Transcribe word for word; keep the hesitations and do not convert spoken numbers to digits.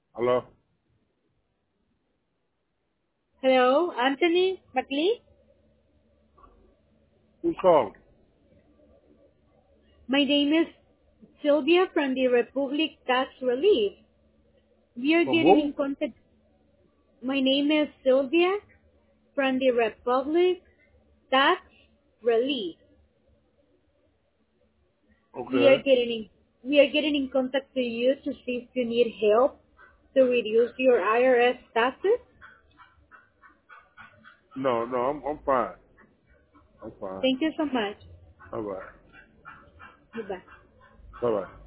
Hello? Hello, Anthony McLean. Who's calling? My name is Sylvia from the Republic Tax Relief. We are From getting who? in contact. My name is Sylvia from the Republic Tax Relief. We are Okay. getting in, we are getting in contact to you to see if you need help to reduce your I R S taxes. No, no, I'm I'm fine. I'm fine. Thank you so much. All right. Goodbye. Bye bye.